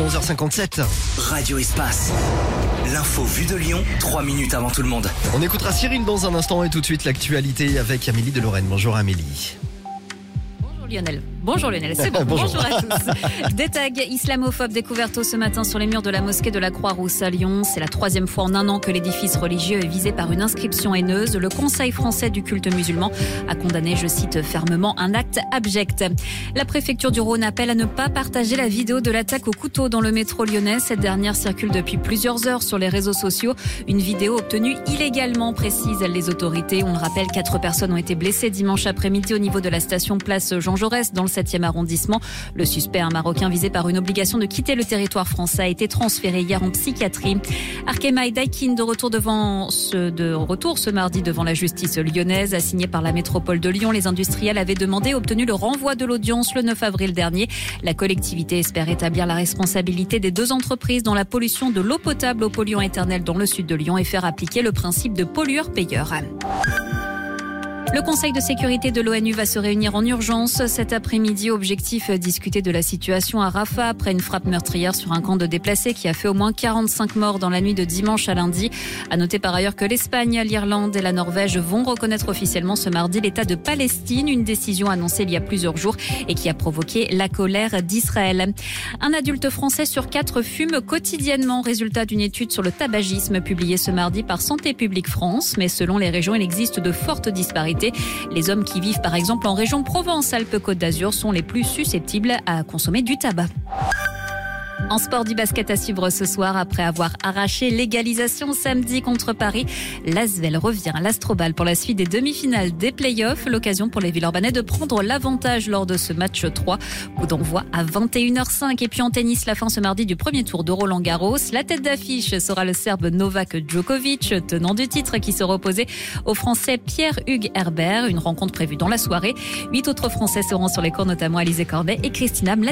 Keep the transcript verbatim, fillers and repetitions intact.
onze heures cinquante-sept. Radio Espace. L'info vue de Lyon, trois minutes avant tout le monde. On écoutera Cyril dans un instant et tout de suite l'actualité avec Amélie de Lorraine. Bonjour Amélie. Bonjour Lionel. Bonjour Lionel, c'est bon. Bonjour. Bonjour à tous. Des tags islamophobes découverts tôt ce matin sur les murs de la mosquée de la Croix-Rousse à Lyon. C'est la troisième fois en un an que l'édifice religieux est visé par une inscription haineuse. Le Conseil français du culte musulman a condamné, je cite, fermement un acte abject. La préfecture du Rhône appelle à ne pas partager la vidéo de l'attaque au couteau dans le métro lyonnais. Cette dernière circule depuis plusieurs heures sur les réseaux sociaux. Une vidéo obtenue illégalement, précisent les autorités. On le rappelle, quatre personnes ont été blessées dimanche après-midi au niveau de la station Place Jean Jaurès dans le septième arrondissement. Le suspect, un Marocain visé par une obligation de quitter le territoire français, a été transféré hier en psychiatrie. Arkema et Daikin de retour devant ce, de retour ce mardi devant la justice lyonnaise, assignée par la métropole de Lyon. Les industriels avaient demandé et obtenu le renvoi de l'audience le neuf avril dernier. La collectivité espère établir la responsabilité des deux entreprises dans la pollution de l'eau potable au polluant éternel dans le sud de Lyon et faire appliquer le principe de pollueur-payeur. Le Conseil de sécurité de l'ONU va se réunir en urgence cet après-midi. Objectif, discuter de la situation à Rafah après une frappe meurtrière sur un camp de déplacés qui a fait au moins quarante-cinq morts dans la nuit de dimanche à lundi. À noter par ailleurs que l'Espagne, l'Irlande et la Norvège vont reconnaître officiellement ce mardi l'État de Palestine, une décision annoncée il y a plusieurs jours et qui a provoqué la colère d'Israël. Un adulte français sur quatre fume quotidiennement, résultat d'une étude sur le tabagisme publiée ce mardi par Santé publique France. Mais selon les régions, il existe de fortes disparités. Les hommes qui vivent par exemple en région Provence-Alpes-Côte d'Azur sont les plus susceptibles à consommer du tabac. En sport, du basket à suivre ce soir. Après avoir arraché l'égalisation samedi contre Paris, l'Asvel revient à l'Astrobal pour la suite des demi-finales des playoffs. L'occasion pour les Villeurbanais de prendre l'avantage lors de ce match trois. Coup d'envoi à vingt et une heures cinq. Et puis en tennis, la fin ce mardi du premier tour de Roland-Garros. La tête d'affiche sera le Serbe Novak Djokovic, tenant du titre, qui sera opposé au Français Pierre-Hugues Herbert. Une rencontre prévue dans la soirée. Huit autres Français seront sur les cours, notamment Alizé Cornet et Christina Mladic.